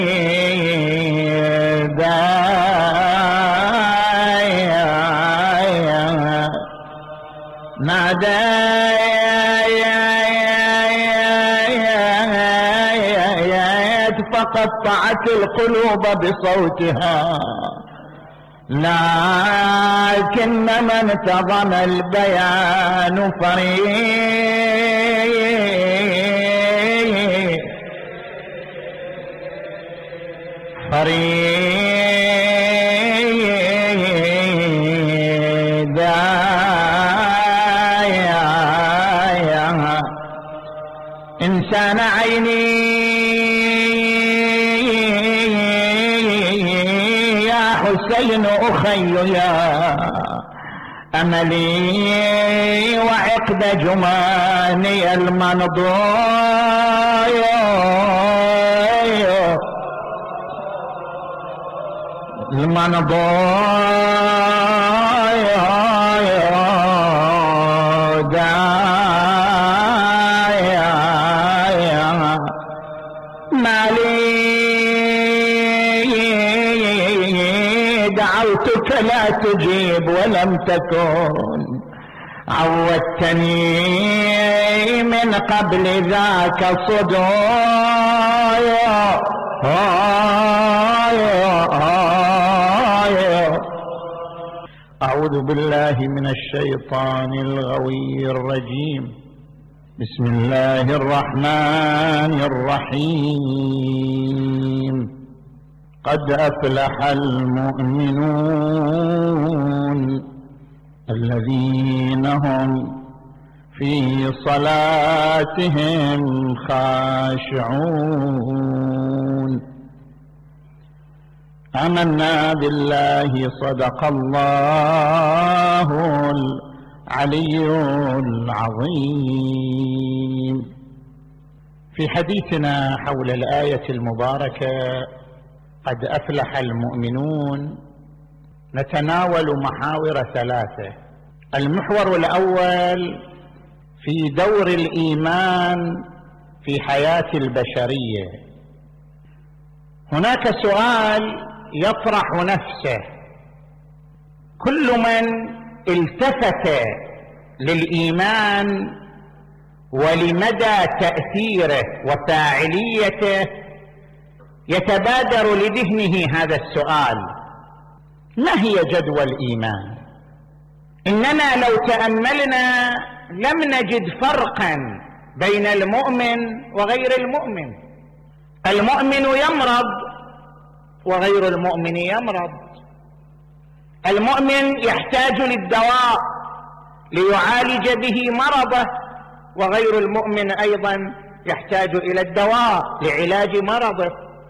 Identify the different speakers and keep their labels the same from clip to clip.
Speaker 1: ناديت فقطعت القلوب بصوتها، لكن من انتظم البيان فريدا إنسان عيني يا حسين أخي يا أملي وعقد جماني المنضايا دعوتك لا تجيب ولم تكن، عودتني من قبل ذاك صدايا. أعوذ بالله من الشيطان الغوي الرجيم. بسم الله الرحمن الرحيم. قد أفلح المؤمنون الذين هم في صلاتهم خاشعون. آمنا بالله صدق الله العلي العظيم. في حديثنا حول الآية المباركة قد أفلح المؤمنون نتناول محاور ثلاثة. المحور الأول في دور الإيمان في حياة البشرية. هناك سؤال يطرح نفسه: كل من التفت للإيمان ولمدى تأثيره وفاعليته يتبادر لذهنه هذا السؤال: ما هي جدوى الإيمان؟ إننا لو تأملنا لم نجد فرقا بين المؤمن وغير المؤمن. المؤمن يمرض وغير المؤمن يمرض. المؤمن يحتاج للدواء ليعالج به مرضه، وغير المؤمن أيضا يحتاج إلى الدواء لعلاج مرضه.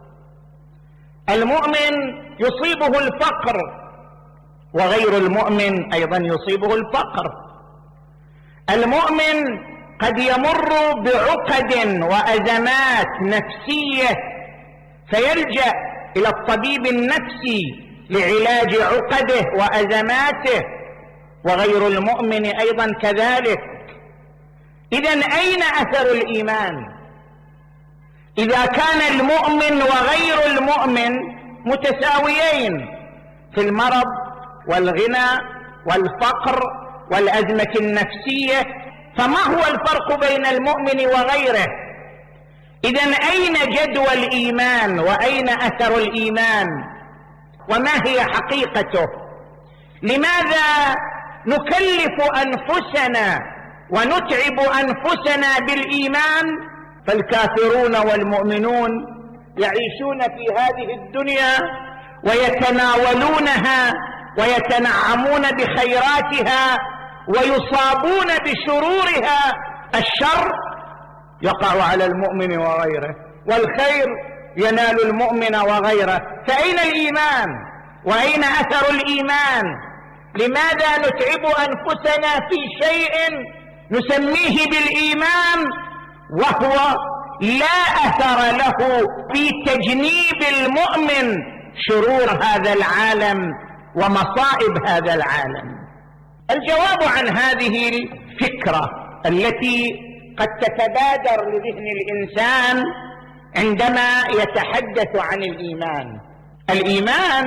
Speaker 1: المؤمن يصيبه الفقر وغير المؤمن أيضا يصيبه الفقر. المؤمن قد يمر بعقد وأزمات نفسية فيلجأ إلى الطبيب النفسي لعلاج عقده وأزماته، وغير المؤمن أيضا كذلك. إذن أين أثر الإيمان إذا كان المؤمن وغير المؤمن متساويين في المرض والغنى والفقر والأزمة النفسية؟ فما هو الفرق بين المؤمن وغيره؟ إذن أين جدوى الإيمان وأين أثر الإيمان وما هي حقيقته؟ لماذا نكلف أنفسنا ونتعب أنفسنا بالإيمان فالكافرون والمؤمنون يعيشون في هذه الدنيا ويتناولونها ويتنعمون بخيراتها ويصابون بشرورها؟ الشر يقع على المؤمن وغيره، والخير ينال المؤمن وغيره. فأين الإيمان وأين أثر الإيمان؟ لماذا نتعب أنفسنا في شيء نسميه بالإيمان وهو لا أثر له في تجنيب المؤمن شرور هذا العالم ومصائب هذا العالم؟ الجواب عن هذه الفكرة التي قد تتبادر لذهن الإنسان عندما يتحدث عن الإيمان. الإيمان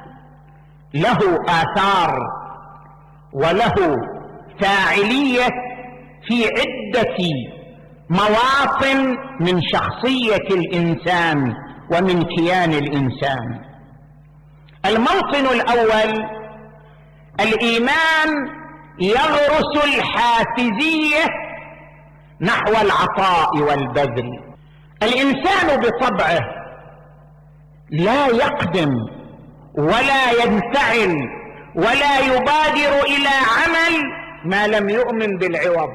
Speaker 1: له آثار وله فاعلية في عدة مواطن من شخصية الإنسان ومن كيان الإنسان. الموطن الأول: الإيمان يغرس الحافزية نحو العطاء والبذل. الإنسان بطبعه لا يقدم ولا ينفعل ولا يبادر إلى عمل ما لم يؤمن بالعوض.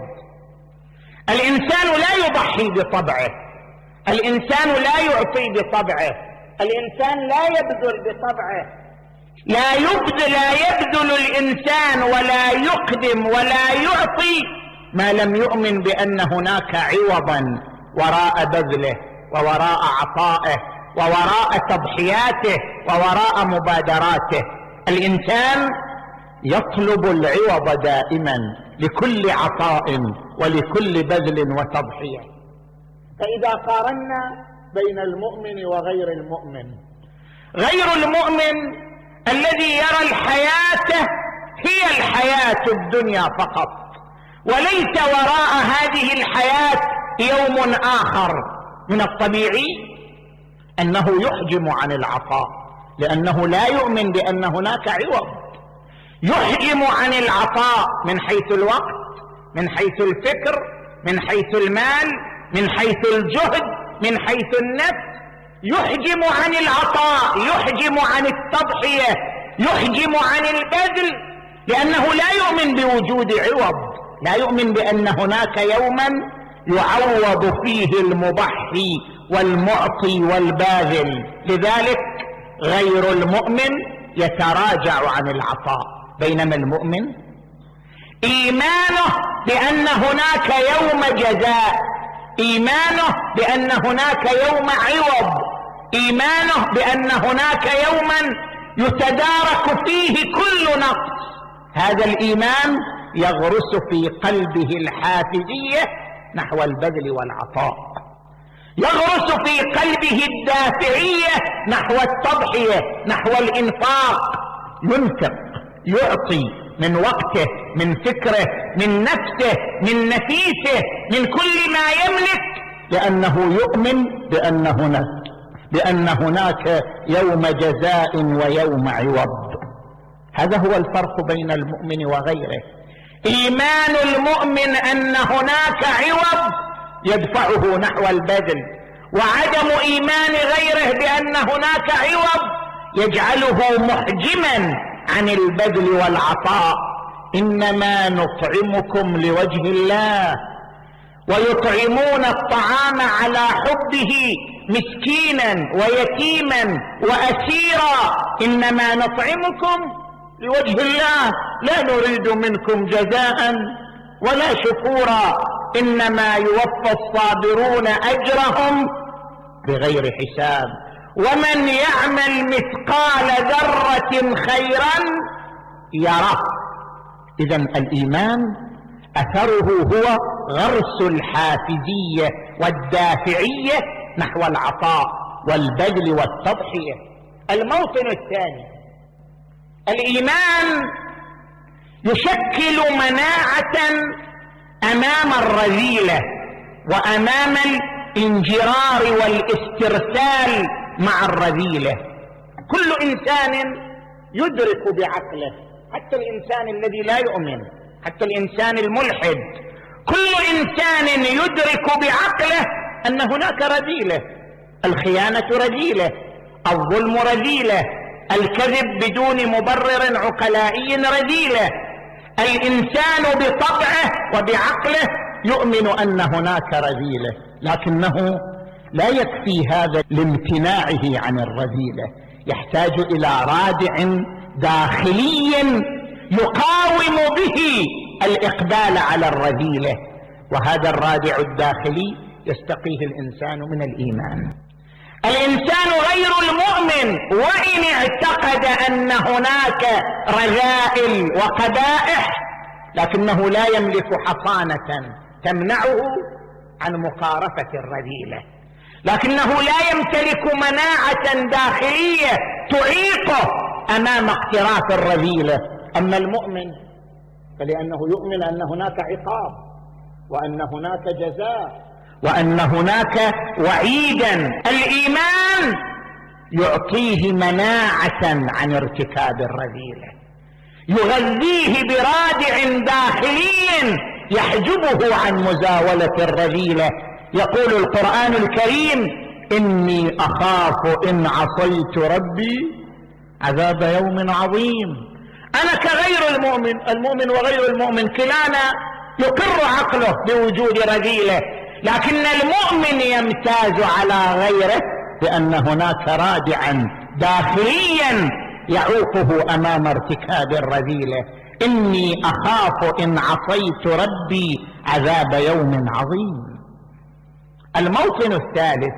Speaker 1: الإنسان لا يضحي بطبعه، الإنسان لا يعطي بطبعه، الإنسان لا يبذل بطبعه. لا يبذل الإنسان ولا يقدم ولا يعطي ما لم يؤمن بأن هناك عوضا وراء بذله ووراء عطائه ووراء تضحياته ووراء مبادراته. الإنسان يطلب العوض دائما لكل عطاء ولكل بذل وتضحية. فإذا قارنا بين المؤمن وغير المؤمن، غير المؤمن الذي يرى الحياة هي الحياة الدنيا فقط، وليس وراء هذه الحياة يوم آخر، من الطبيعي أنه يحجم عن العطاء لأنه لا يؤمن بأن هناك عوض. يحجم عن العطاء من حيث الوقت، من حيث الفكر، من حيث المال، من حيث الجهد، من حيث النفس. يحجم عن العطاء، يحجم عن التضحية، يحجم عن البذل، لأنه لا يؤمن بوجود عوض، لا يؤمن بأن هناك يوما يعوض فيه المضحي والمعطي والباذل. لذلك غير المؤمن يتراجع عن العطاء، بينما المؤمن إيمانه بأن هناك يوم جزاء، إيمانه بأن هناك يوم عوض، إيمانه بأن هناك يوما يتدارك فيه كل نقص. هذا الإيمان يغرس في قلبه الحافزية نحو البذل والعطاء، يغرس في قلبه الدافعية نحو التضحية، نحو الإنفاق. ينفق، يعطي من وقته، من فكره، من نفسه، من نفيسه، من كل ما يملك، لأنه يؤمن بأن هناك يوم جزاء ويوم عوض. هذا هو الفرق بين المؤمن وغيره. إيمان المؤمن أن هناك عوض يدفعه نحو البذل، وعدم إيمان غيره بأن هناك عوض يجعله محجما عن البذل والعطاء. إنما نطعمكم لوجه الله، ويطعمون الطعام على حبه مسكينا ويتيما وأسيرا. إنما نطعمكم لوجه الله لا نريد منكم جزاء ولا شكورا، إنما يوفى الصابرون أجرهم بغير حساب. ومن يعمل مثقال ذرة خيرا يره. إذن الإيمان أثره هو غرس الحافزية والدافعية نحو العطاء والبذل والتضحية. الموطن الثاني: الإيمان يشكل مناعة أمام الرذيلة وأمام الانجرار والاسترسال مع الرذيلة. كل إنسان يدرك بعقله، حتى الإنسان الذي لا يؤمن، حتى الإنسان الملحد، كل إنسان يدرك بعقله أن هناك رذيلة. الخيانة رذيلة، الظلم رذيلة، الكذب بدون مبرر عقلائي رذيلة. الإنسان بطبعه وبعقله يؤمن أن هناك رذيلة، لكنه لا يكفي هذا لامتناعه عن الرذيلة، يحتاج إلى رادع داخلي يقاوم به الإقبال على الرذيلة، وهذا الرادع الداخلي يستقيه الإنسان من الإيمان. الإنسان غير المؤمن وإن اعتقد أن هناك رذائل وقبائح، لكنه لا يملك حصانة تمنعه عن مقارفة الرذيلة، لكنه لا يمتلك مناعة داخلية تعيقه أمام اقتراف الرذيلة. أما المؤمن فلأنه يؤمن أن هناك عقاب وأن هناك جزاء وأن هناك وعيدا. الإيمان يعطيه مناعة عن ارتكاب الرذيلة، يغذيه برادع داخلي يحجبه عن مزاولة الرذيلة. يقول القرآن الكريم: إني أخاف إن عصيت ربي عذاب يوم عظيم. أنا كغير المؤمن، المؤمن وغير المؤمن كلانا يقر عقله بوجود رذيلة، لكن المؤمن يمتاز على غيره بأن هناك رادعا داخليا يعوقه أمام ارتكاب الرذيلة. إني أخاف إن عصيت ربي عذاب يوم عظيم. الموطن الثالث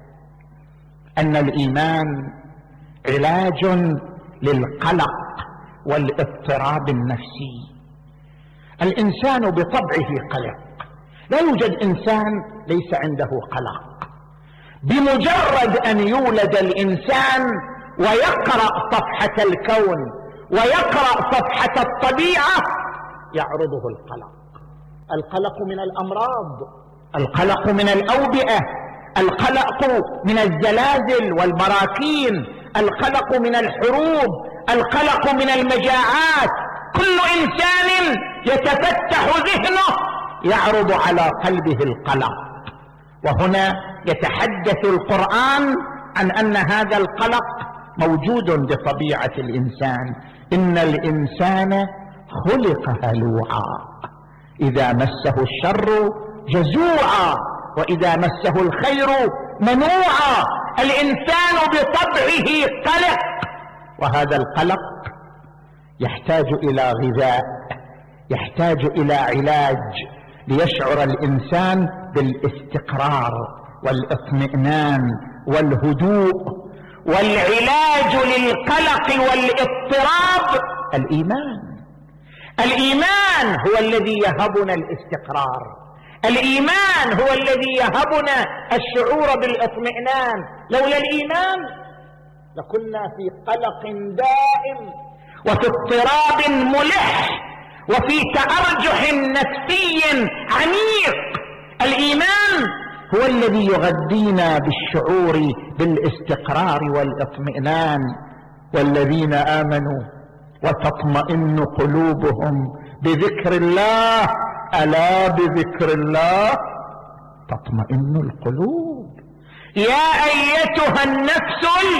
Speaker 1: أن الإيمان علاج للقلق والاضطراب النفسي. الإنسان بطبعه قلق، لا يوجد إنسان ليس عنده قلق. بمجرد أن يولد الإنسان ويقرأ صفحة الكون ويقرأ صفحة الطبيعة يعرضه القلق. القلق من الأمراض، القلق من الأوبئة، القلق من الزلازل والبراكين، القلق من الحروب، القلق من المجاعات. كل إنسان يتفتح ذهنه يعرض على قلبه القلق. وهنا يتحدث القرآن عن أن هذا القلق موجود بطبيعة الإنسان. إن الإنسان خلق هلوعا إذا مسه الشر جزوعا وإذا مسه الخير منوعا. الإنسان بطبعه قلق، وهذا القلق يحتاج إلى غذاء، يحتاج إلى علاج ليشعر الإنسان بالاستقرار والاطمئنان والهدوء. والعلاج للقلق والاضطراب الإيمان. الإيمان هو الذي يهبنا الاستقرار، الإيمان هو الذي يهبنا الشعور بالاطمئنان. لولا الإيمان لكنا في قلق دائم وفي اضطراب ملح وفي تأرجح نفسي عميق. الإيمان هو الذي يغذينا بالشعور بالاستقرار والاطمئنان. والذين آمنوا وتطمئن قلوبهم بذكر الله ألا بذكر الله تطمئن القلوب. يا أيتها النفس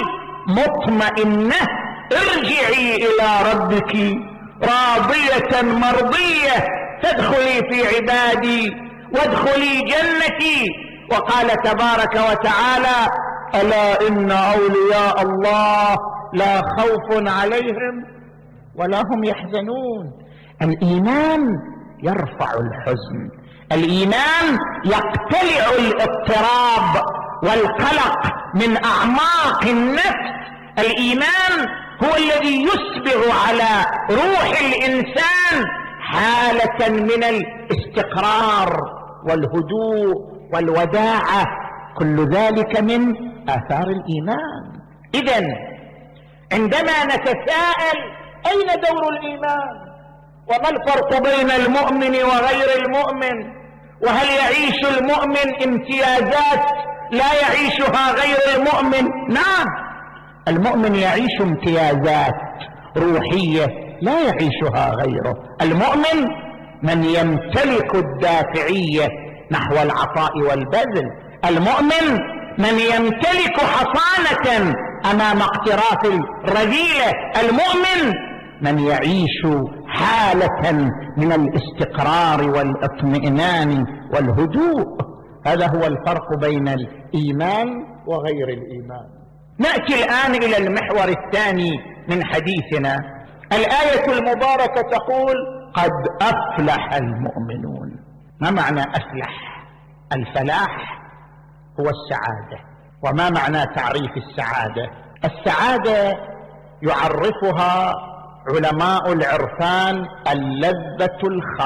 Speaker 1: المطمئنة ارجعي إلى ربك راضية مرضية فادخلي في عبادي وادخلي جنتي. وقال تبارك وتعالى: ألا إن أولياء الله لا خوف عليهم ولا هم يحزنون. الإيمان يرفع الحزن، الإيمان يقتلع الاضطراب والقلق من أعماق النفس. الإيمان هو الذي يسبغ على روح الإنسان حالة من الاستقرار والهدوء والوداعة. كل ذلك من آثار الإيمان. إذن عندما نتساءل أين دور الإيمان وما الفرق بين المؤمن وغير المؤمن، وهل يعيش المؤمن امتيازات لا يعيشها غير المؤمن؟ نعم، المؤمن يعيش امتيازات روحية لا يعيشها غيره. المؤمن من يمتلك الدافعية نحو العطاء والبذل، المؤمن من يمتلك حصانة أمام اقتراف الرذيلة، المؤمن من يعيش حالة من الاستقرار والاطمئنان والهدوء. هذا هو الفرق بين الإيمان وغير الإيمان. نأتي الآن إلى المحور الثاني من حديثنا. الآية المباركة تقول: قد أفلح المؤمنون. ما معنى أفلح؟ الفلاح هو السعادة. وما معنى تعريف السعادة؟ السعادة يعرفها علماء العرفان اللذة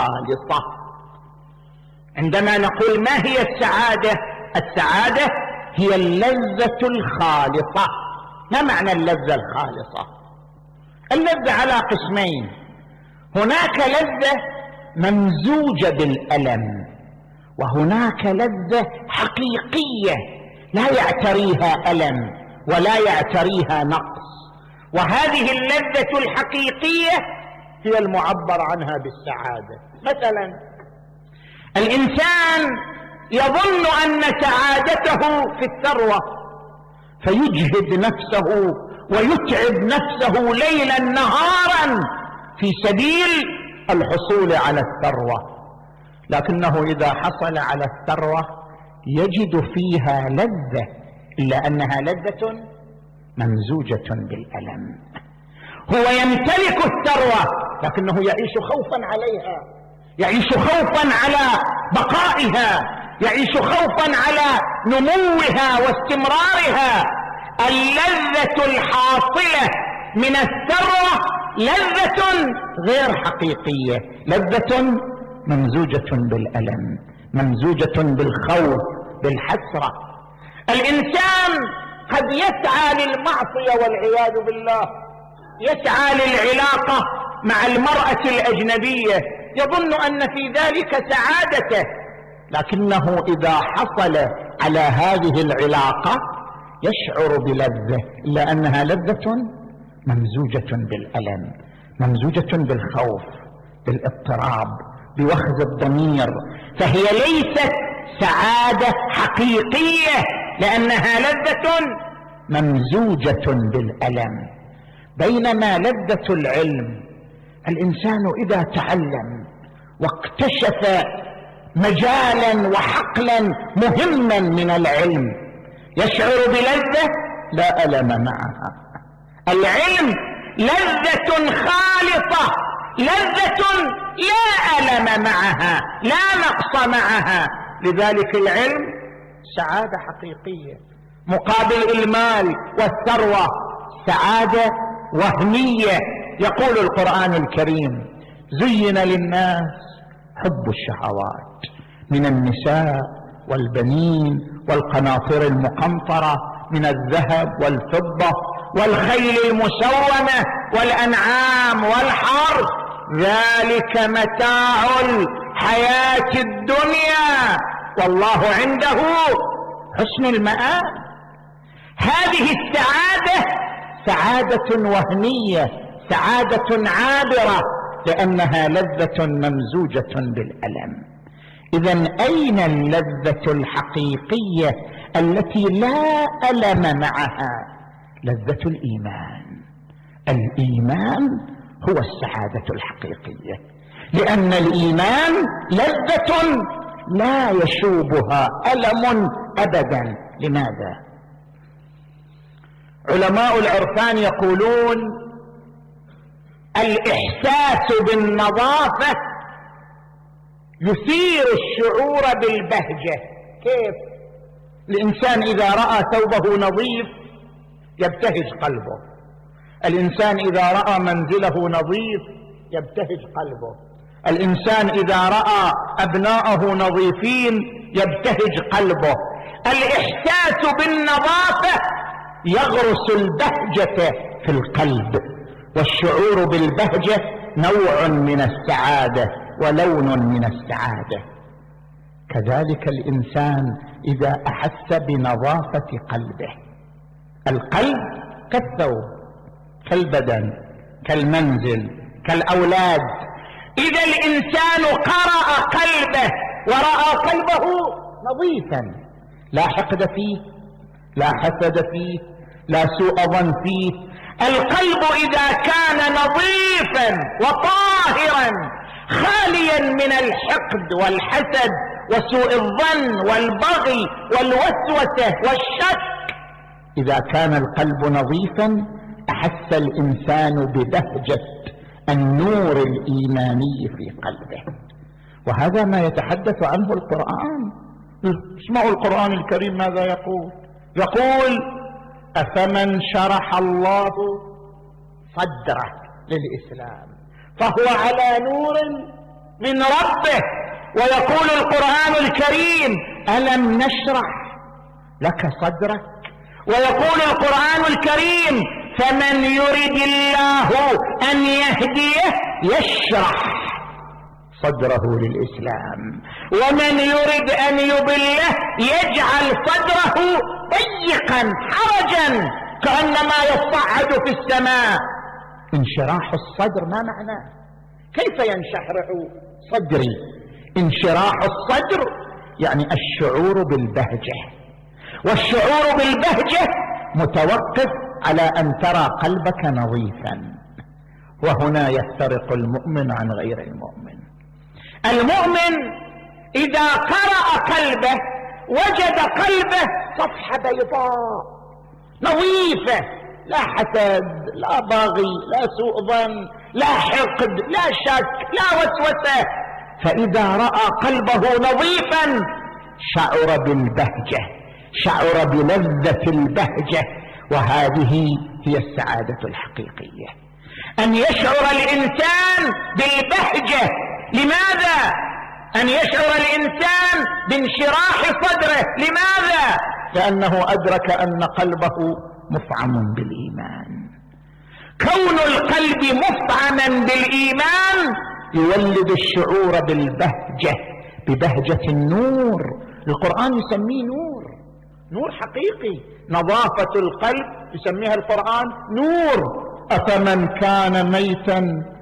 Speaker 1: الخالصة. عندما نقول ما هي السعادة؟ السعادة هي اللذة الخالصة. ما معنى اللذة الخالصة؟ اللذة على قسمين: هناك لذة ممزوجة بالألم، وهناك لذة حقيقية لا يعتريها ألم ولا يعتريها نقص. وهذه اللذة الحقيقية هي المعبر عنها بالسعادة. مثلا الإنسان يظن أن سعادته في الثروة، فيجهد نفسه ويتعب نفسه ليلا نهارا في سبيل الحصول على الثروة، لكنه إذا حصل على الثروة يجد فيها لذة، إلا أنها لذة ممزوجة بالألم. هو يمتلك الثروة لكنه يعيش خوفا عليها، يعيش خوفا على بقائها، يعيش خوفا على نموها واستمرارها. اللذة الحاصلة من الثروة لذة غير حقيقية، لذة ممزوجة بالألم، ممزوجة بالخوف، بالحسرة. الإنسان قد يسعى للمعصية والعياذ بالله، يسعى للعلاقة مع المرأة الأجنبية، يظن أن في ذلك سعادته، لكنه إذا حصل على هذه العلاقة يشعر بلذة، إلا أنها لذة ممزوجة بالألم، ممزوجة بالخوف، بالاضطراب، بوخز الضمير. فهي ليست سعادة حقيقية لأنها لذة ممزوجة بالألم. بينما لذة العلم، الإنسان إذا تعلم واكتشف مجالا وحقلا مهما من العلم يشعر بلذة لا ألم معها. العلم لذة خالصة، لذة لا ألم معها، لا نقص معها. لذلك العلم سعادة حقيقية مقابل المال والثروة سعادة وهمية. يقول القرآن الكريم: زين للناس حب الشهوات من النساء والبنين والقناطر المقنطرة من الذهب والفضة والخيل المسومة والأنعام والحرث، ذلك متاع الحياة الدنيا والله عنده حسن المآب. هذه السعادة سعادة وهمية، سعادة عابرة، لأنها لذة ممزوجة بالألم. إذن أين اللذة الحقيقية التي لا ألم معها؟ لذة الإيمان. الإيمان هو السعادة الحقيقية، لأن الإيمان لذة لا يشوبها ألم أبدا. لماذا؟ علماء العرفان يقولون: الإحساس بالنظافة يثير الشعور بالبهجة. كيف؟ الإنسان إذا رأى ثوبه نظيف يبتهج قلبه، الإنسان إذا رأى منزله نظيف يبتهج قلبه، الإنسان إذا رأى أبناءه نظيفين يبتهج قلبه. الإحساس بالنظافة يغرس البهجة في القلب، والشعور بالبهجة نوع من السعادة ولون من السعادة. كذلك الإنسان إذا أحس بنظافة قلبه. القلب كالثوب، كالبدن، كالمنزل، كالأولاد. إذا الإنسان قرأ قلبه ورأى قلبه نظيفا، لا حقد فيه، لا حسد فيه، لا سوء ظن فيه. القلب إذا كان نظيفا وطاهرا خاليا من الحقد والحسد وسوء الظن والبغي والوسوسة والشك، إذا كان القلب نظيفا أحس الإنسان ببهجة النور الإيماني في قلبه. وهذا ما يتحدث عنه القرآن. اسمعوا القرآن الكريم ماذا يقول. يقول: أفمن شرح الله صدره للإسلام فهو على نور من ربه. ويقول القرآن الكريم: ألم نشرح لك صدرك. ويقول القرآن الكريم: فمن يرد الله أن يهديه يشرح صدره للإسلام، ومن يرد أن يضله يجعل صدره ضيقا حرجا كأنما يصعد في السماء. انشراح الصدر ما معناه؟ كيف ينشرح صدري؟ انشراح الصدر يعني الشعور بالبهجة، والشعور بالبهجة متوقف على أن ترى قلبك نظيفا، وهنا يفترق المؤمن عن غير المؤمن. المؤمن إذا قرأ قلبه وجد قلبه صفحة بيضاء نظيفة، لا حسد، لا باغي، لا سوء ظن، لا حقد، لا شك، لا وسوسة. فإذا رأى قلبه نظيفا شعر بالبهجة، شعر بلذة البهجة، وهذه هي السعادة الحقيقية، أن يشعر الإنسان بالبهجة. لماذا؟ أن يشعر الإنسان بانشراح صدره. لماذا؟ لأنه أدرك أن قلبه مفعم بالإيمان. كون القلب مفعما بالإيمان يولد الشعور بالبهجة، ببهجة النور. القرآن يسميه نور حقيقي. نظافة القلب يسميها القرآن نور. أفمن كان ميتا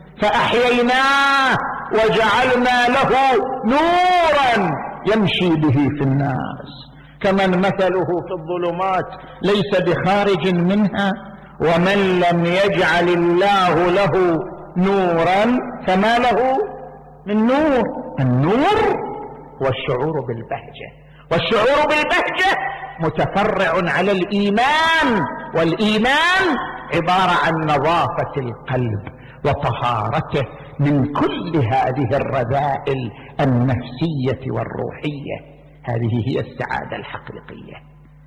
Speaker 1: فأحييناه وجعلنا له نورا يمشي به في الناس كمن مثله في الظلمات ليس بخارج منها ومن لم يجعل الله له نورا فما له من نور. النور والشعور بالبهجة، والشعور بالبهجة متفرع على الإيمان، والإيمان عبارة عن نظافة القلب وطهارته من كل هذه الرذائل النفسية والروحية. هذه هي السعادة الحقيقية.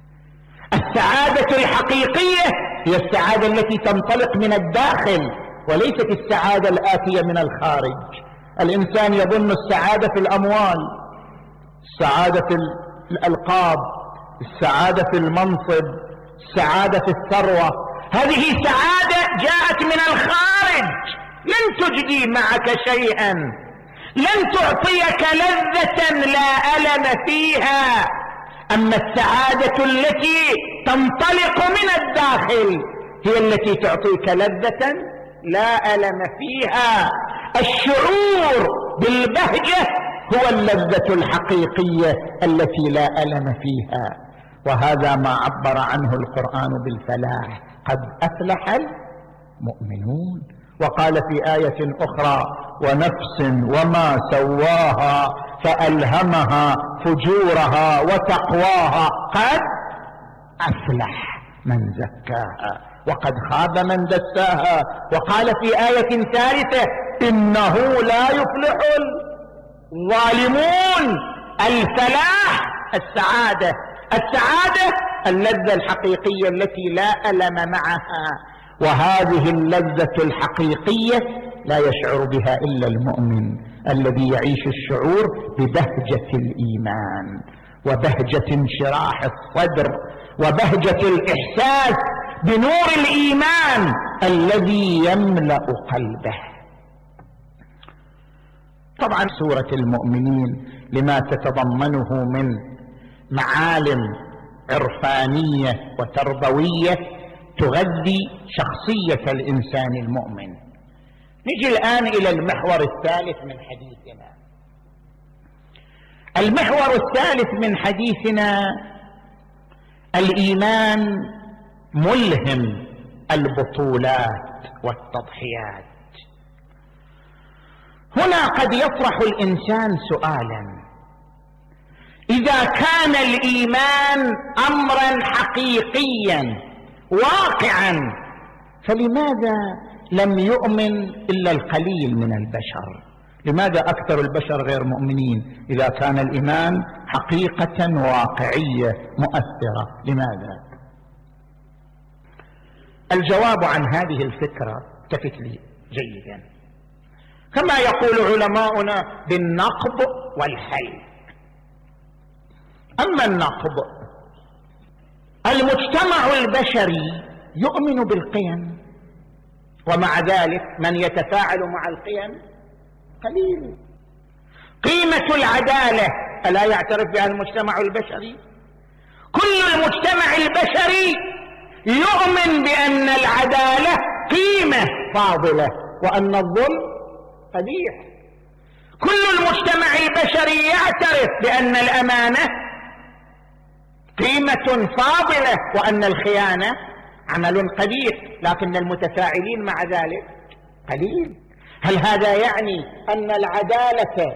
Speaker 1: السعادة الحقيقية هي السعادة التي تنطلق من الداخل وليست السعادة الآتية من الخارج. الإنسان يظن السعادة في الأموال، السعادة في الألقاب، السعادة في المنصب، السعادة في الثروة. هذه سعادة جاءت من الخارج، لن تجدي معك شيئا، لن تعطيك لذة لا ألم فيها. أما السعادة التي تنطلق من الداخل هي التي تعطيك لذة لا ألم فيها. الشعور بالبهجة هو اللذة الحقيقية التي لا ألم فيها، وهذا ما عبر عنه القرآن بالفلاح: قد أفلح المؤمنون. وقال في آية أخرى: ونفس وما سواها فألهمها فجورها وتقواها قد أفلح من زكاها وقد خاب من دساها. وقال في آية ثالثة: إنه لا يفلح الظالمون. الفلاح السعادة اللذة الحقيقية التي لا ألم معها. وهذه اللذة الحقيقية لا يشعر بها إلا المؤمن الذي يعيش الشعور ببهجة الإيمان وبهجة انشراح الصدر وبهجة الإحساس بنور الإيمان الذي يملأ قلبه. طبعا سورة المؤمنين لما تتضمنه من معالم عرفانية وتربوية تغذي شخصية الإنسان المؤمن. نجي الآن إلى المحور الثالث من حديثنا. المحور الثالث من حديثنا: الإيمان ملهم البطولات والتضحيات. هنا قد يطرح الإنسان سؤالا: إذا كان الإيمان أمرا حقيقيا واقعا فلماذا لم يؤمن إلا القليل من البشر؟ لماذا أكثر البشر غير مؤمنين إذا كان الإيمان حقيقة واقعية مؤثرة؟ لماذا؟ الجواب عن هذه الفكرة التفت لي جيدا. كما يقول علماؤنا بالنقض والحل. أما النقض المجتمع البشري يؤمن بالقيم، ومع ذلك من يتفاعل مع القيم قليل. قيمة العدالة ألا يعترف بها المجتمع البشري؟ كل المجتمع البشري يؤمن بأن العدالة قيمة فاضلة وأن الظلم قبيح. كل المجتمع البشري يعترف بأن الأمانة قيمة فاضلة وأن الخيانة عمل قبيح، لكن المتفاعلين مع ذلك قليل. هل هذا يعني أن العدالة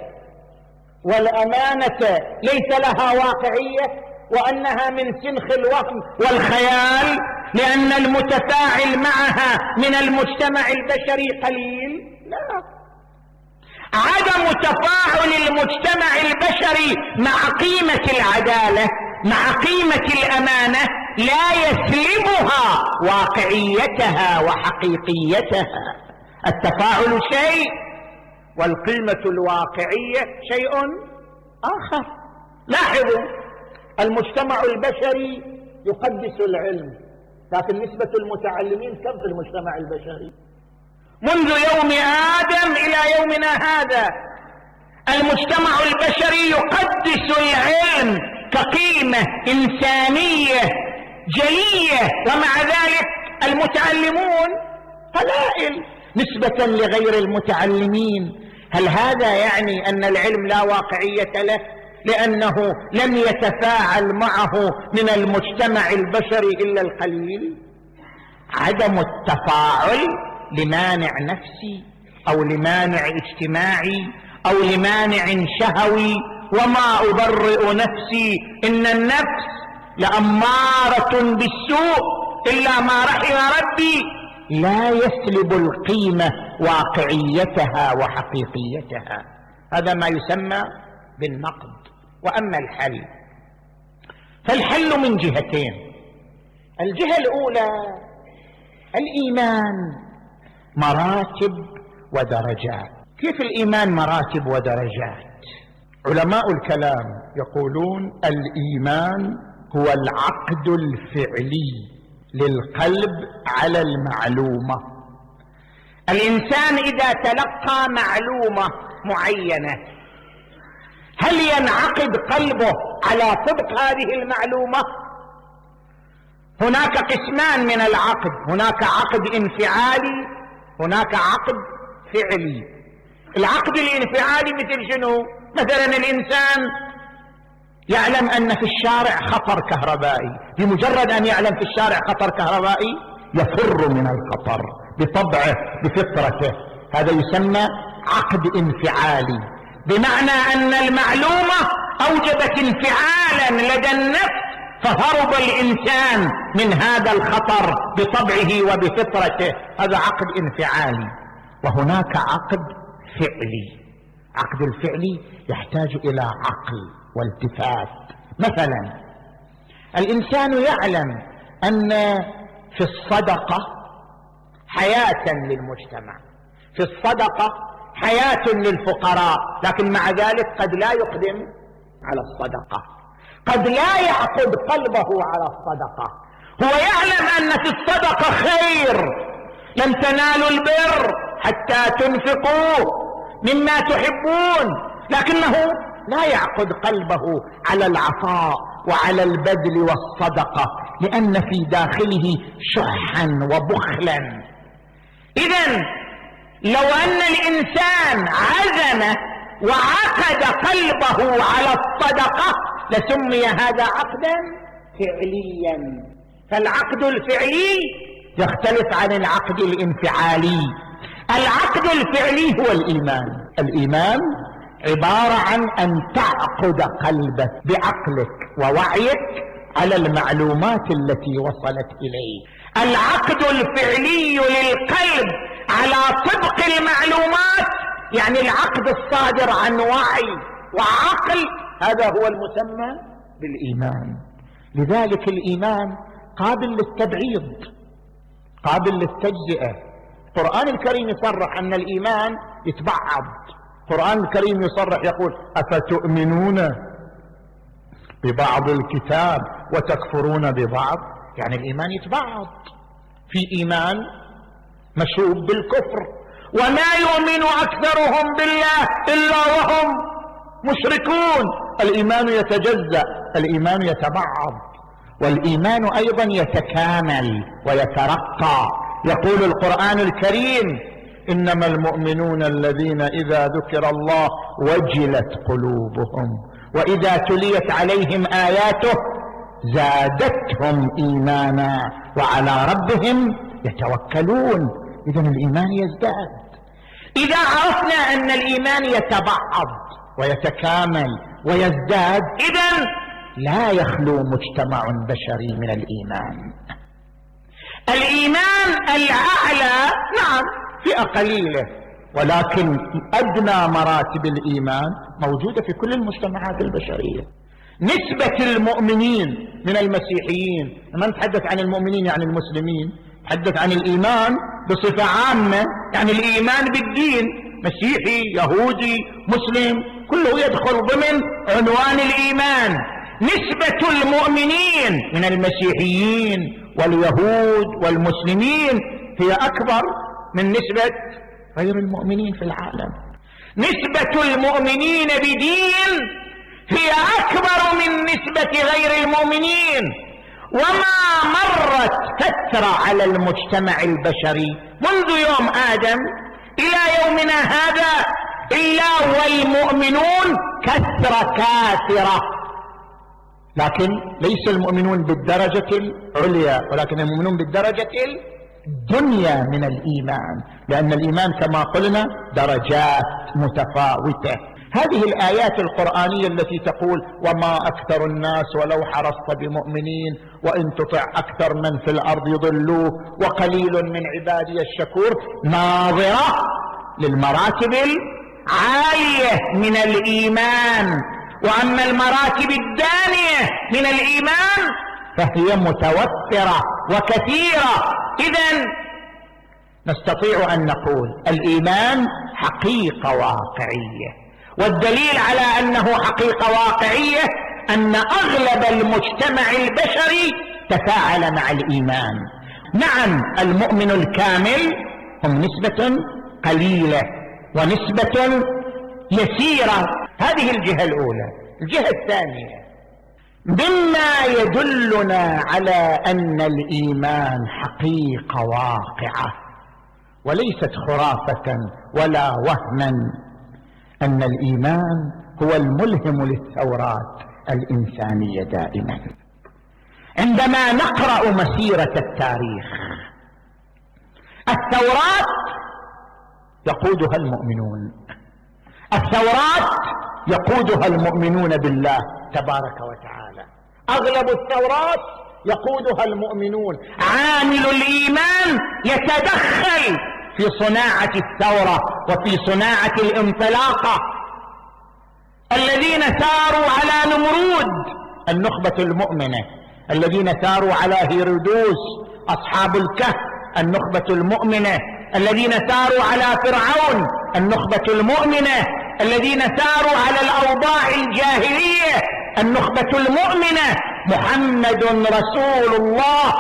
Speaker 1: والأمانة ليس لها واقعية وأنها من سنخ الوهم والخيال لأن المتفاعل معها من المجتمع البشري قليل؟ لا. عدم تفاعل المجتمع البشري مع قيمة العدالة مع قيمة الأمانة لا يسلبها واقعيتها وحقيقيتها. التفاعل شيء والقيمة الواقعية شيء آخر. لاحظوا، المجتمع البشري يقدس العلم، لكن نسبة المتعلمين كم في المجتمع البشري؟ منذ يوم آدم إلى يومنا هذا المجتمع البشري يقدس العلم كقيمة إنسانية جلية، ومع ذلك المتعلمون قلائل نسبة لغير المتعلمين. هل هذا يعني أن العلم لا واقعية له لأنه لم يتفاعل معه من المجتمع البشري إلا القليل؟ عدم التفاعل لمانع نفسي أو لمانع اجتماعي أو لمانع شهوي. وما أبرئ نفسي إن النفس لأمارة بالسوء إلا ما رحم ربي، لا يسلب القيمة واقعيتها وحقيقيتها. هذا ما يسمى بالنقد. وأما الحل فالحل من جهتين. الجهة الأولى الإيمان مراتب ودرجات. كيف الإيمان مراتب ودرجات؟ علماء الكلام يقولون الإيمان هو العقد الفعلي للقلب على المعلومة. الإنسان إذا تلقى معلومة معينة هل ينعقد قلبه على صدق هذه المعلومة؟ هناك قسمان من العقد، هناك عقد انفعالي، هناك عقد فعلي. العقد الانفعالي مثل شنو؟ مثلا الإنسان يعلم أن في الشارع خطر كهربائي، بمجرد أن يعلم في الشارع خطر كهربائي يفر من الخطر بطبعه بفطرته. هذا يسمى عقد انفعالي، بمعنى أن المعلومة أوجبت انفعالا لدى النفس فهرب الإنسان من هذا الخطر بطبعه وبفطرته. هذا عقد انفعالي. وهناك عقد فعلي. عقد الفعلي يحتاج إلى عقل والتفات. مثلا الإنسان يعلم أن في الصدقة حياة للمجتمع، في الصدقة حياة للفقراء، لكن مع ذلك قد لا يقدم على الصدقة، قد لا يعقد قلبه على الصدقة. هو يعلم أن في الصدقة خير، لن تنالوا البر حتى تنفقوا مما تحبون، لكنه لا يعقد قلبه على العطاء وعلى البذل والصدقة لأن في داخله شحا وبخلا. إذن لو أن الإنسان عزم وعقد قلبه على الصدقة لسمي هذا عقدا فعليا. فالعقد الفعلي يختلف عن العقد الانفعالي. العقد الفعلي هو الإيمان. الإيمان عبارة عن أن تعقد قلبك بعقلك ووعيك على المعلومات التي وصلت إليه. العقد الفعلي للقلب على طبق المعلومات يعني العقد الصادر عن وعي وعقل، هذا هو المسمى بالإيمان. لذلك الإيمان قابل للتبعيض، قابل للتجزئة. القرآن الكريم يصرح أن الإيمان يتبعض. القرآن الكريم يصرح يقول أفتؤمنون ببعض الكتاب وتكفرون ببعض، يعني الإيمان يتبعض، في إيمان مشوب بالكفر، وما يؤمن أكثرهم بالله إلا وهم مشركون. الإيمان يتجزأ، الإيمان يتبعض، والإيمان أيضا يتكامل ويترقى. يقول القرآن الكريم: إنما المؤمنون الذين إذا ذكر الله وجلت قلوبهم وإذا تليت عليهم آياته زادتهم إيمانا وعلى ربهم يتوكلون. إذن الإيمان يزداد. إذا عرفنا أن الإيمان يتبعض ويتكامل ويزداد، إذن لا يخلو مجتمع بشري من الإيمان. الإيمان الأعلى نعم فئة قليلة، ولكن أدنى مراتب الإيمان موجودة في كل المجتمعات البشرية. نسبة المؤمنين من المسيحيين، ما نتحدث عن المؤمنين يعني المسلمين، نتحدث عن الإيمان بصفة عامة، يعني الإيمان بالدين، مسيحي يهودي مسلم كله يدخل ضمن عنوان الإيمان. نسبة المؤمنين من المسيحيين واليهود والمسلمين هي أكبر من نسبة غير المؤمنين في العالم. نسبة المؤمنين بدين هي أكبر من نسبة غير المؤمنين. وما مرت فترة على المجتمع البشري منذ يوم آدم إلى يومنا هذا إلا والمؤمنون كثرة كاثرة، لكن ليس المؤمنون بالدرجة العليا، ولكن المؤمنون بالدرجة الدنيا من الإيمان، لأن الإيمان كما قلنا درجات متفاوتة. هذه الآيات القرآنية التي تقول: وما أكثر الناس ولو حرصت بمؤمنين وإن تطع أكثر من في الأرض يضلوك وقليل من عبادي الشكور، ناظرة للمراتب العالية من الإيمان. وأما المراتب الدانية من الإيمان فهي متوفرة وكثيرة. إذن نستطيع أن نقول الإيمان حقيقة واقعية، والدليل على أنه حقيقة واقعية أن أغلب المجتمع البشري تفاعل مع الإيمان. نعم المؤمن الكامل هم نسبة قليلة ونسبة يسيرة. هذه الجهة الأولى. الجهة الثانية مما يدلنا على أن الإيمان حقيقة واقعة وليست خرافة ولا وهما، أن الإيمان هو الملهم للثورات الإنسانية دائما. عندما نقرأ مسيرة التاريخ، الثورات يقودها المؤمنون، الثورات يقودها المؤمنون بالله تبارك وتعالى. أغلب الثورات يقودها المؤمنون. عامل الإيمان يتدخل في صناعة الثورة وفي صناعة الانطلاقة. الذين ثاروا على نمرود النخبة المؤمنة، الذين ثاروا على هيرودوس أصحاب الكهف النخبة المؤمنة، الذين ثاروا على فرعون النخبة المؤمنة، الذين ثاروا على الأوضاع الجاهلية النخبة المؤمنة. محمد رسول الله،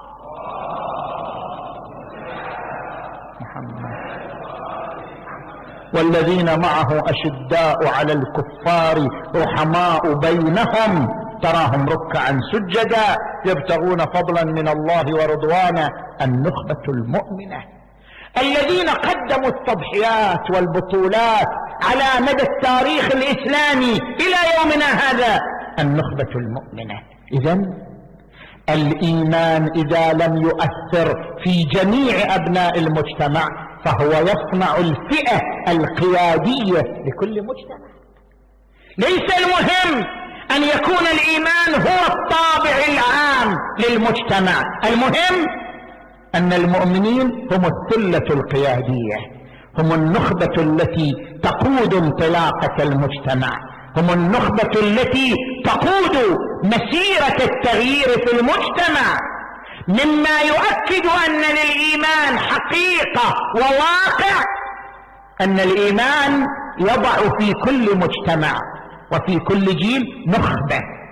Speaker 1: والذين معه أشداء على الكفار رحماء بينهم تراهم ركعا سجدا يبتغون فضلا من الله ورضوانا. النخبة المؤمنة الذين قدموا التضحيات والبطولات على مدى التاريخ الإسلامي إلى يومنا هذا، النخبة المؤمنة. إذن الإيمان إذا لم يؤثر في جميع أبناء المجتمع فهو يصنع الفئة القيادية لكل مجتمع. ليس المهم أن يكون الإيمان هو الطابع العام للمجتمع، المهم أن المؤمنين هم الثلة القيادية، هم النخبة التي تقود انطلاقة المجتمع، هم النخبة التي تقود مسيرة التغيير في المجتمع. مما يؤكد أن للإيمان حقيقة وواقع أن الإيمان يضع في كل مجتمع وفي كل جيل نخبة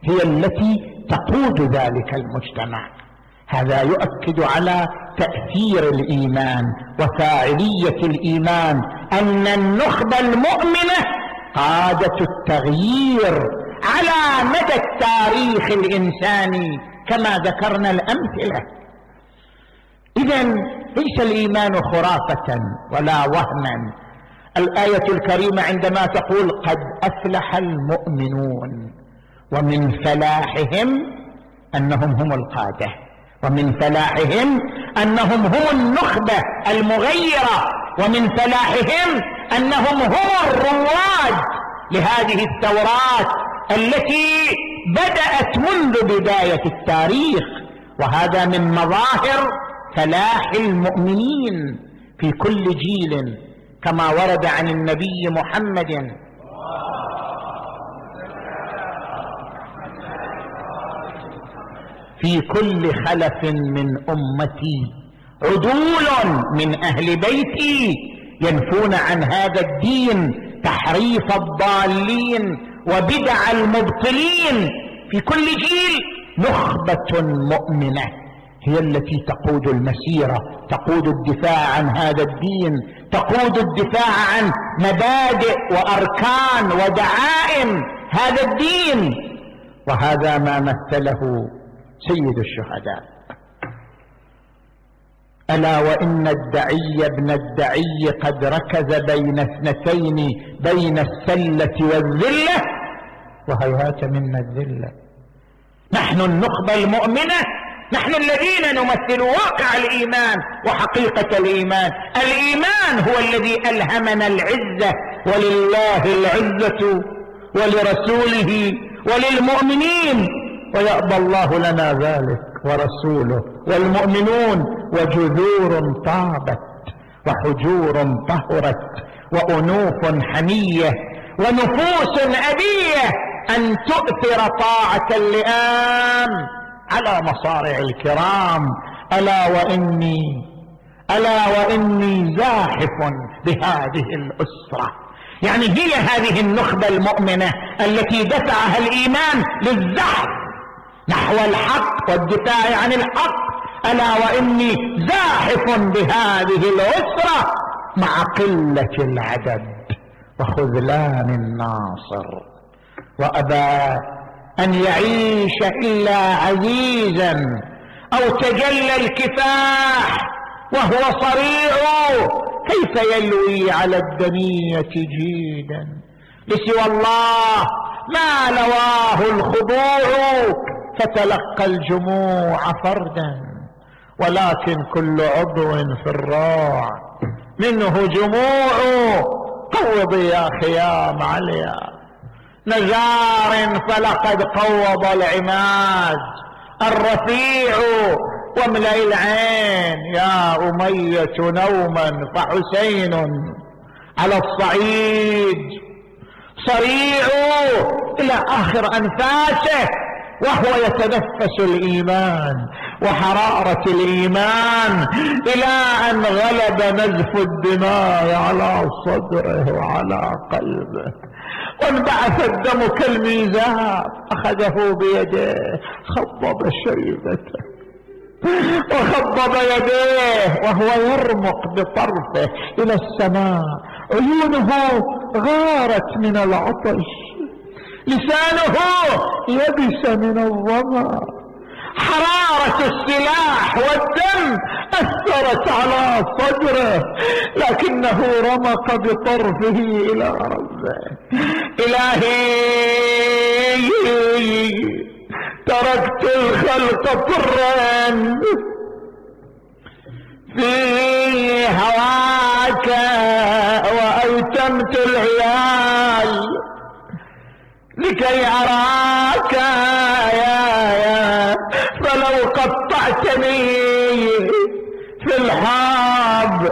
Speaker 1: هي التي تقود ذلك المجتمع. هذا يؤكد على تأثير الإيمان وفاعلية الإيمان، أن النخبة المؤمنة قادة التغيير على مدى التاريخ الإنساني كما ذكرنا الأمثلة. إذن ليس الإيمان خرافة ولا وهما. الآية الكريمة عندما تقول قد أفلح المؤمنون، ومن فلاحهم أنهم هم القادة، ومن فلاحهم أنهم هم النخبة المغيرة، ومن فلاحهم أنهم هم الرواد لهذه الثورات التي بدأت منذ بداية التاريخ. وهذا من مظاهر فلاح المؤمنين في كل جيل، كما ورد عن النبي محمد في كل خلف من أمتي عدول من أهل بيتي ينفون عن هذا الدين تحريف الضالين وبدع المبطلين. في كل جيل نخبة مؤمنة هي التي تقود المسيرة، تقود الدفاع عن هذا الدين، تقود الدفاع عن مبادئ وأركان ودعائم هذا الدين. وهذا ما مثله سيد الشهداء: ألا وإن الدعي ابن الدعي قد ركز بين اثنتين، بين السلة والذلة، وهيهات منا الذلة. نحن النخبة المؤمنة، نحن الذين نمثل واقع الإيمان وحقيقة الإيمان. الإيمان هو الذي ألهمنا العزة، ولله العزة ولرسوله وللمؤمنين، ويأبى الله لنا ذلك ورسوله والمؤمنون. وجذور طابت وحجور طهرت وأنوف حمية ونفوس أبية أن تؤثر طاعة اللئام على مصارع الكرام. ألا وإني زاحف بهذه الأسرة. يعني هي هذه النخبة المؤمنة التي دفعها الإيمان للزحف نحو الحق والدفاع عن الحق. ألا وإني زاحف بهذه الأسرة مع قلة العدد وخذلان الناصر، وأبى أن يعيش إلا عزيزا أو تجلى الكفاح وهو صريع، كيف يلوي على الدنية جيدا. لسوى الله ما لواه الخضوع، فتلقى الجموع فردا، ولكن كل عضو في الراع منه جموع. قوضي يا خيام عليا نزار، فلقد قوض العماد الرفيع. واملأ العين يا أمية نوما، فحسين على الصعيد صريع، إلى آخر أنفاسه وهو يتنفس الإيمان وحرارة الإيمان، إلى أن غلب نزف الدماء على صدره وعلى قلبه، وانبعث الدم كالميزاب. أخذه بيده، خضب شيبته وخضب يديه وهو يرمق بطرفه إلى السماء. عيونه غارت من العطش، لسانه يبس من الظمأ. حرارة السلاح والدم أثرت على صدره، لكنه رمق بطرفه إلى ربه. إلهي تركت الخلق طرا في هواك، وأيتمت العيال لكي أراك يا فلو قطعتني في الحاب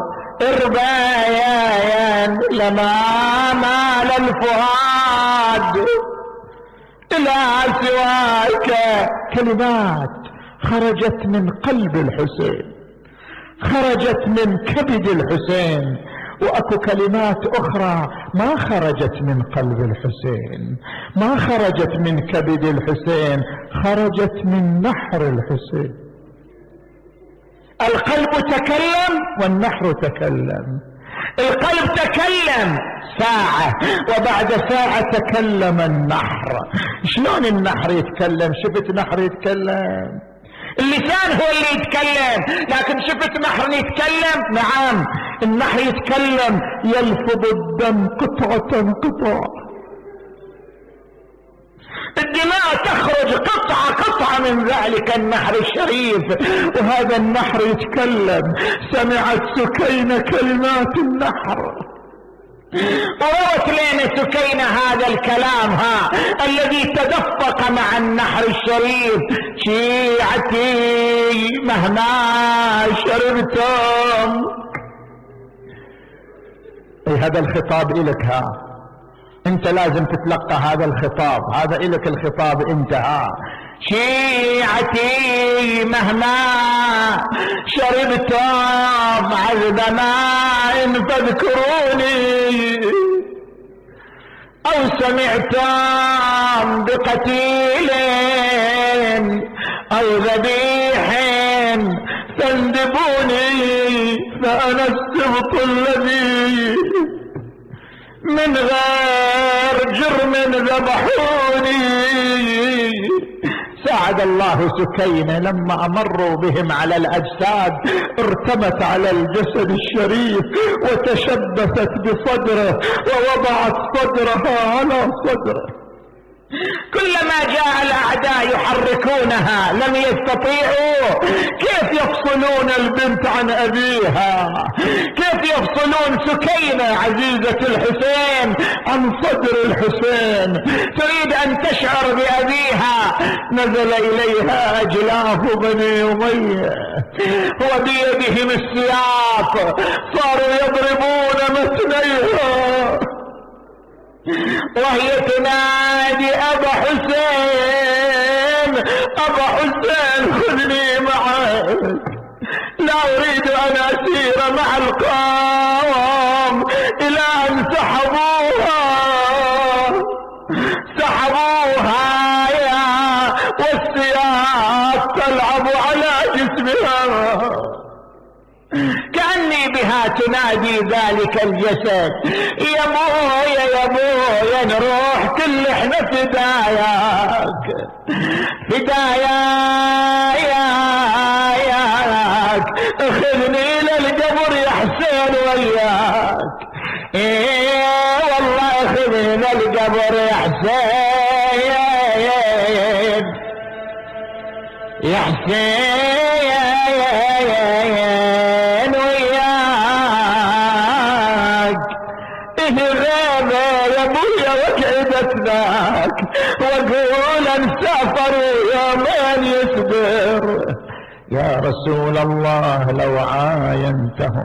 Speaker 1: إربايا لما مال الفؤاد إلى سواك. كلمات خرجت من قلب الحسين، خرجت من كبد الحسين،
Speaker 2: وأكو كلمات أخرى ما خرجت من قلب الحسين، ما خرجت من كبد الحسين، خرجت من نحر الحسين. القلب تكلم والنحر تكلم. القلب تكلم ساعة وبعد ساعة تكلم النحر. شلون النحر يتكلم؟ شفت نحر يتكلم؟ اللسان هو اللي يتكلم، لكن شفت نحر يتكلم؟ نعم، النحر يتكلم، يلفظ الدم قطعة قطعة، الدماء تخرج قطعة قطعة من ذلك النحر الشريف، وهذا النحر يتكلم. سمعت سكينة كلمات النحر، وروت لنا سكينة هذا الكلام الذي تدفق مع النحر الشريف. شيعتي مهما شربتم، هذا الخطاب إلك، انت لازم تتلقى هذا الخطاب، هذا إلك الخطاب انت. شيعتي مهما شربتم عذب ماء فاذكروني، أو سمعتم بقتيل أو ذبيح فاندبوني، فأنا السبط الذي من غير جرم ذبحوني. ساعد الله سكينة لما أمروا بهم على الأجساد، ارتمت على الجسد الشريف وتشبثت بصدره ووضعت صدرها على صدره. كلما جاء الأعداء يحركونها لم يستطيعوا. كيف يفصلون البنت عن أبيها؟ كيف يفصلون سكينة عزيزة الحسين عن صدر الحسين؟ تريد أن تشعر بأبيها. نزل إليها أجلاف بني أمية وبيدهم السياف، صاروا يضربون متنيها وهي تنادي أبا حسين أبا حسين خذني معك، لا أريد أن أسير مع القوم، إلى أن سحبوها يا والسياف تلعب على جسمها، كأني بها تنادي ذلك الجسد. يا مويا يا مويا نروح كل احنا فداياك اخذني للقبر يا حسين وياك. ايه والله اخذني للقبر يا حسين يا حسين واقول انسافروا يا من يصبر. يا رسول الله لو عاينتهم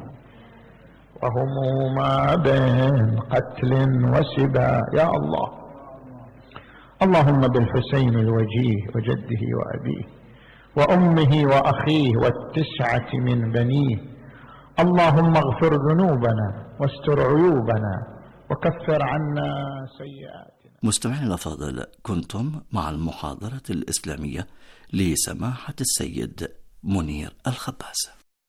Speaker 2: وهم ما بين قتل وسبا. يا الله، اللهم بالحسين الوجيه وجده وأبيه وأمه وأخيه والتسعة من بنيه، اللهم اغفر ذنوبنا واستر عيوبنا وكفر عنا سيئاتنا.
Speaker 3: مستمعينا الأفاضل، كنتم مع المحاضرة الإسلامية لسماحة السيد منير الخباز.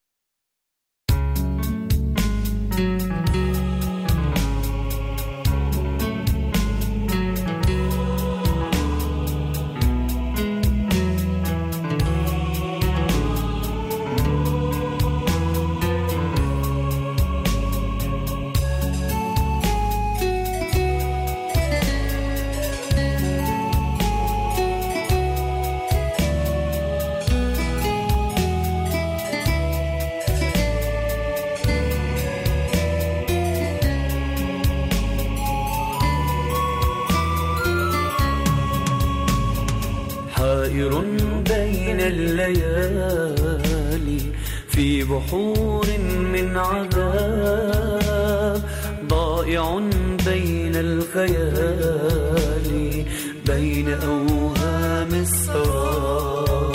Speaker 4: بين الليالي في بحور من عذاب، ضائع بين الخيال بين أوهام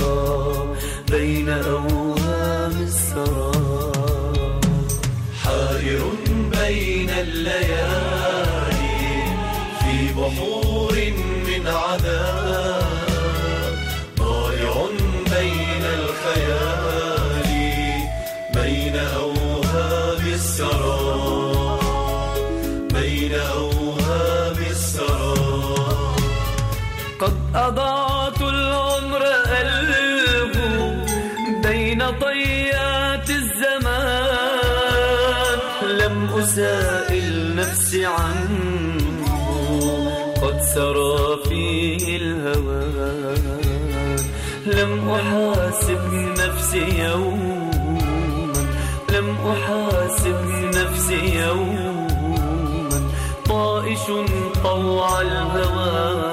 Speaker 4: السراب، بين أوهام السراب. حائر بين الليالي في بحور من عذاب، ضائع بين الخيال بين أوهام السراب، بين أوهام السراب. قد أضعت العمر ألهو بين طيات الزمان، لم أسائل نفسي عنه قد سرى فيه الهوان، لم أحاسب نفسي يوما، لم أحاسب نفسي يوما، طائش طوع الهوى،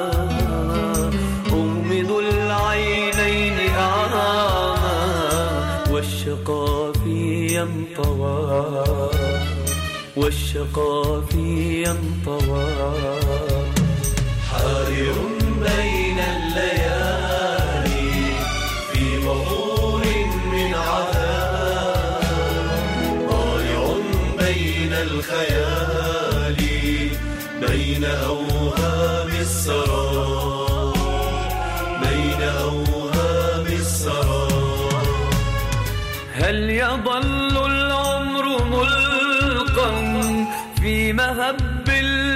Speaker 4: أغمض العينين أعمى، والشقا في ينطوى، والشقا في ينطوى. حائر بين الليالي في بحور من عذاب، ضائع بين الخيال بين أوهام السراب، بين أوهام السراب. هل يظل العمر ملقا في مهب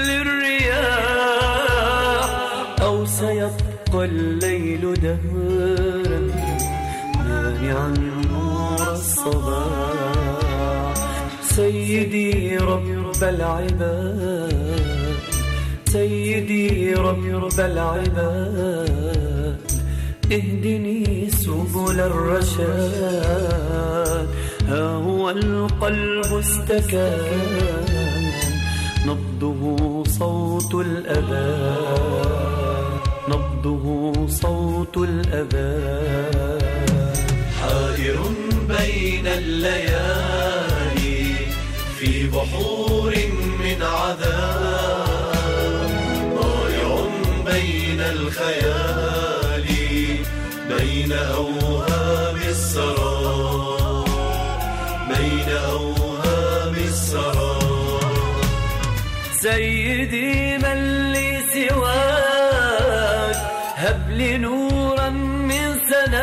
Speaker 4: للرياح، أو سيبقى الليل دهرا مانعا نور الصباح؟ سيدي رب العباد، سيدي رب العباد، اهدني سبل الرشاد. ها هو القلب استكان، نبضه صوت الأذان، نبضه صوت الأذان. حائر بين الليالي في بحور من عذاب، ضائع بين الخيال بين أوهام السراب، بين أوهام السراب. سيدي من لي سواك، هب لي نورا من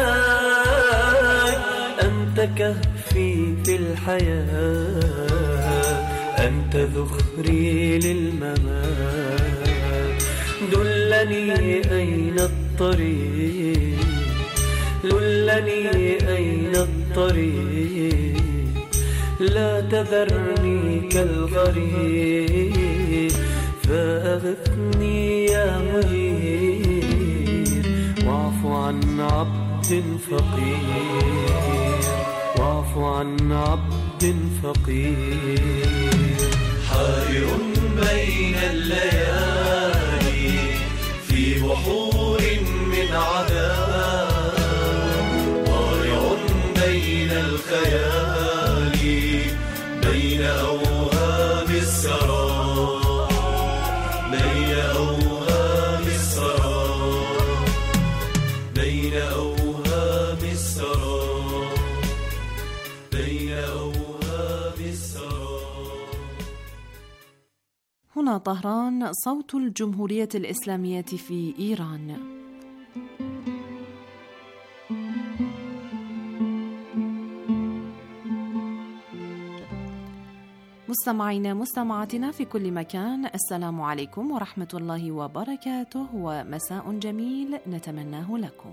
Speaker 4: سناك، أنت كهفي في الحياة، أنت ذخري للممات. دلني أين الطريق، دلني أين الطريق، لا تذرني كالغريب، فأغثني يا مجير، واعف عن عبد فقير، واعف عن عبد فقير. حائر بين الليالي في بحور من عذاب، ضائع بين الخيال بين أوهام السراب، بين أوهام السراب، بين أوهام السراب، بين أوهام السراب.
Speaker 5: هنا طهران، صوت الجمهورية الإسلامية في إيران. مستمعينا مستمعاتنا في كل مكان، السلام عليكم ورحمة الله وبركاته، ومساء جميل نتمناه لكم.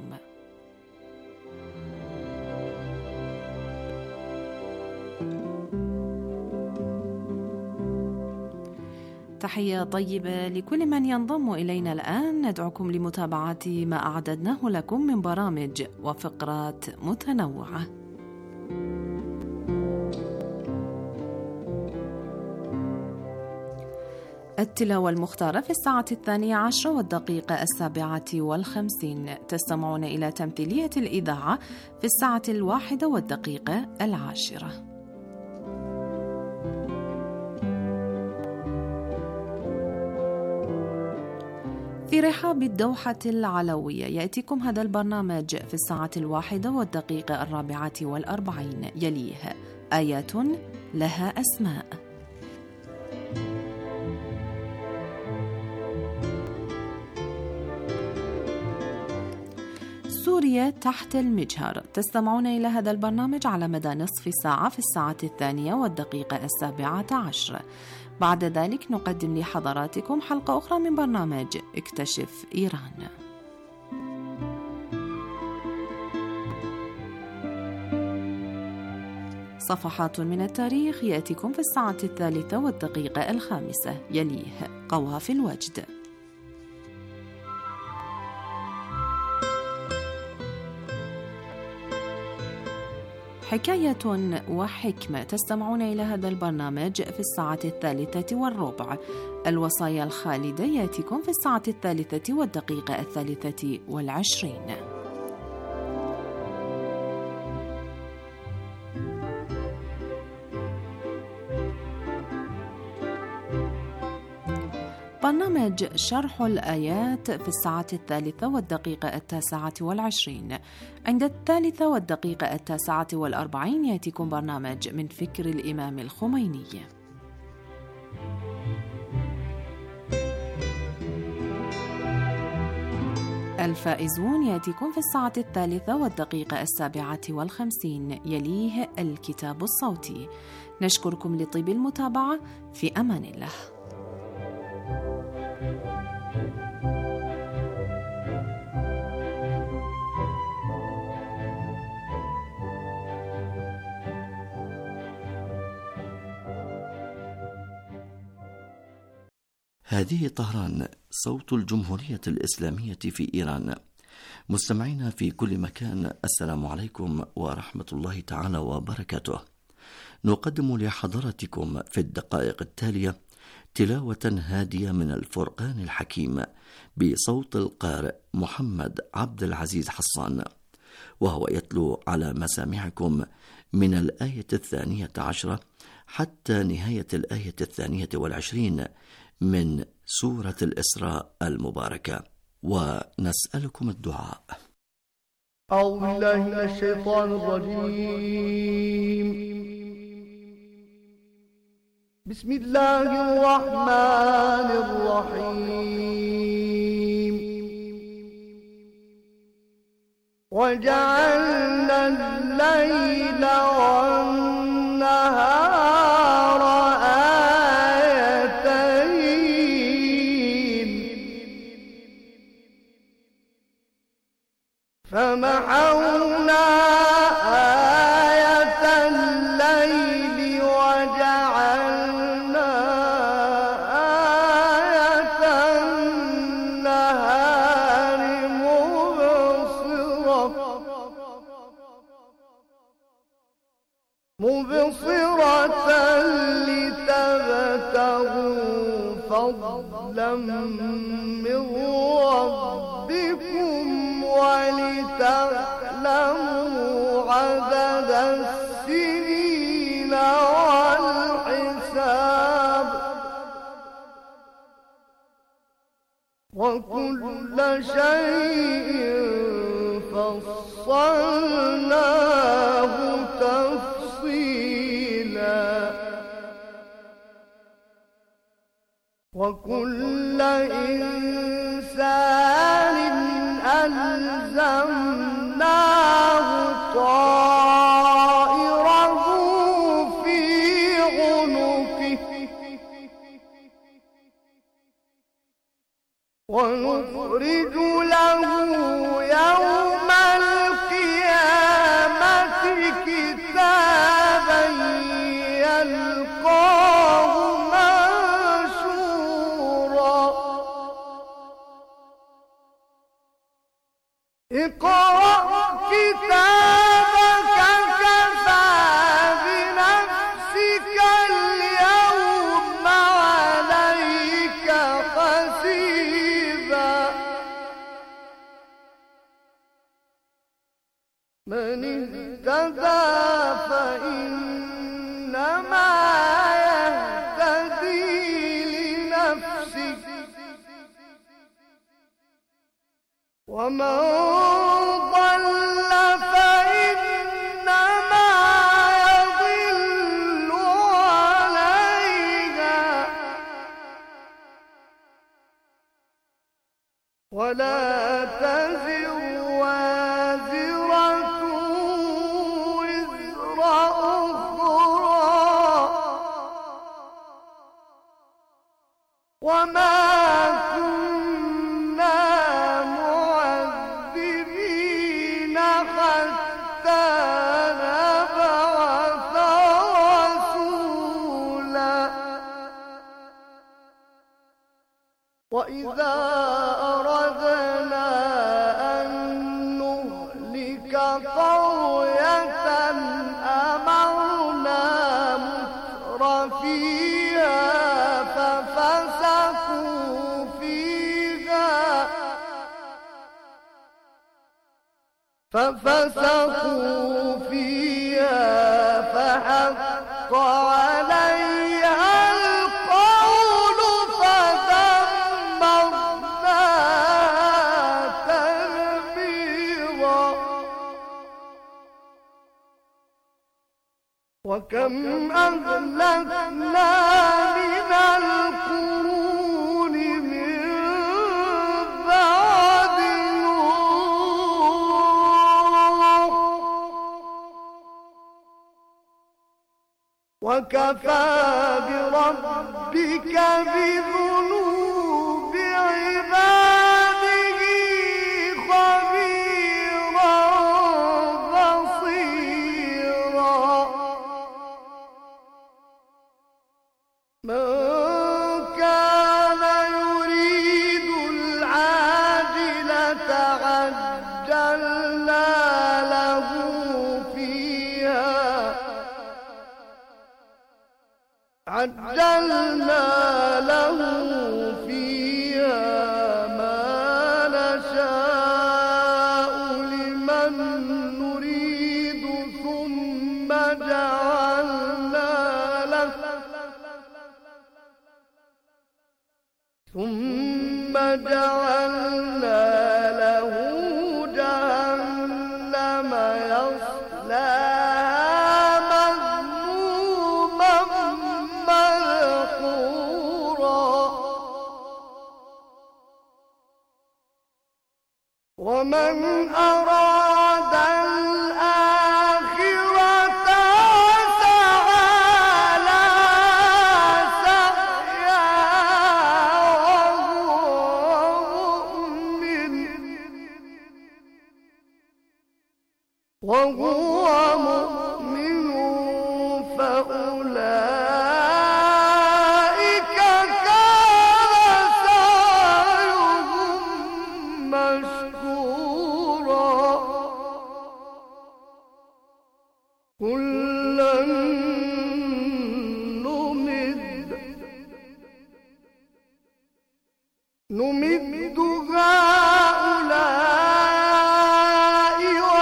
Speaker 5: تحية طيبة لكل من ينضم إلينا الآن. ندعوكم لمتابعة ما أعددناه لكم من برامج وفقرات متنوعة. التلاوة المختارة في 12:17 تستمعون إلى تمثيلية الإذاعة في 1:10. في رحاب الدوحة العلوية يأتيكم هذا البرنامج في 1:41. يليه آيات لها أسماء. سوريا تحت المجهر. تستمعون إلى هذا البرنامج على مدى نصف ساعة في 2:17. بعد ذلك نقدم لحضراتكم حلقة أخرى من برنامج اكتشف إيران. صفحات من التاريخ يأتيكم في 3:05. يليه قوافي الوجد. حكاية وحكمة. تستمعون إلى هذا البرنامج في 3:03. الوصايا الخالدة يأتيكم في 3:23. برنامج شرح الآيات في 3:09. عند 3:49 يأتيكم برنامج من فكر الإمام الخميني. الفائزون يأتيكم في 3:57. يليه الكتاب الصوتي. نشكركم لطيب المتابعة. في أمان الله.
Speaker 3: هذه طهران، صوت الجمهورية الإسلامية في إيران. مستمعينا في كل مكان، السلام عليكم ورحمة الله تعالى وبركاته. نقدم لحضراتكم في الدقائق التالية تلاوة هادية من الفرقان الحكيم بصوت القارئ محمد عبد العزيز حصان، وهو يتلو على مسامعكم من الآية 12 حتى نهاية الآية 22 من سورة الإسراء المباركة، ونسألكم الدعاء.
Speaker 6: أعوذ بالله من الشيطان الرجيم. بسم الله الرحمن الرحيم. وجعلنا الليل والنهار فمحونا آية الليل وجعلنا آية النهار مبصرة لتبتغوا فضلا من ربكم ولتعلموا عدد السنين والحساب وكل شيء فصلناه تفصيلا وكل إنسان ألزمناه طائره في عنقه ونخرج له يوم القيامة كتابا يلقاه منشورا اقرأ كتابك كفى بنفسك اليوم عليك حسيبا من اهتدى فإنما يهتدي لنفسه ومن ضل فإنما يضل عليها ولا تزر وازرة وما كنا معذبين حتى نبعث رسولا وإذا أردنا أن نهلك قرية أمرنا مترفيها ففسقوا فيها فحق عليها القول فدمرناها تدميرا وكم أهلكنا من القرون من بعد وكفى بربك بذنوب عباده خبيرا بصيرا من كان يريد العاجلة عجلنا له فيها ما نشاء لمن نريد ثم جعلنا له جهنم يصلاها ومن أراد الآخرة وسعى لها سعيها وهو مؤمن فأولئك كان سعيهم مشكورا كلا نمد هؤلاء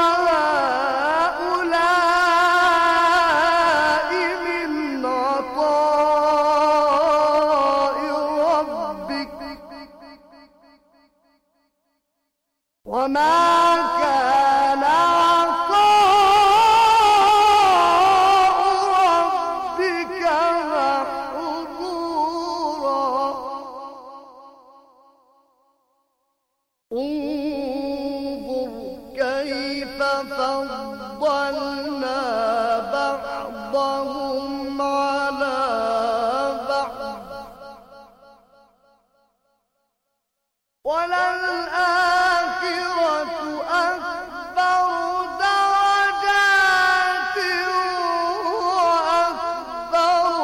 Speaker 6: وهؤلاء من عطاء ربك وما كان عطاء ربك محظورا انظر كيف فضلنا بعضهم على بعض وللآخرة أكبر درجات وأكبر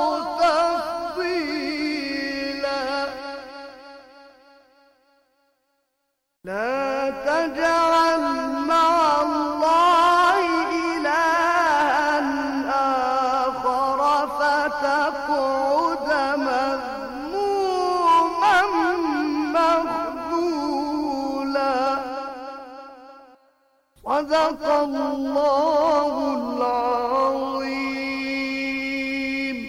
Speaker 6: تفضيلا لا تجعل مع الله إلها آخر فتقعد مذموما مخذولا صدق الله العظيم.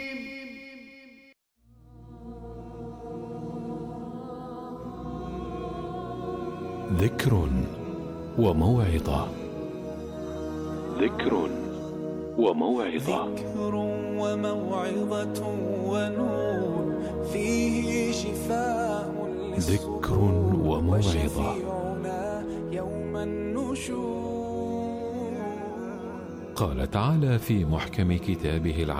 Speaker 7: ذكر وموعظة. ذكر وموعظة.
Speaker 4: ذكر وموعظة ونور فيه شفاء
Speaker 7: ذكر وموعظة.
Speaker 4: يوم النشور.
Speaker 7: قال تعالى في محكم كتابه العزيز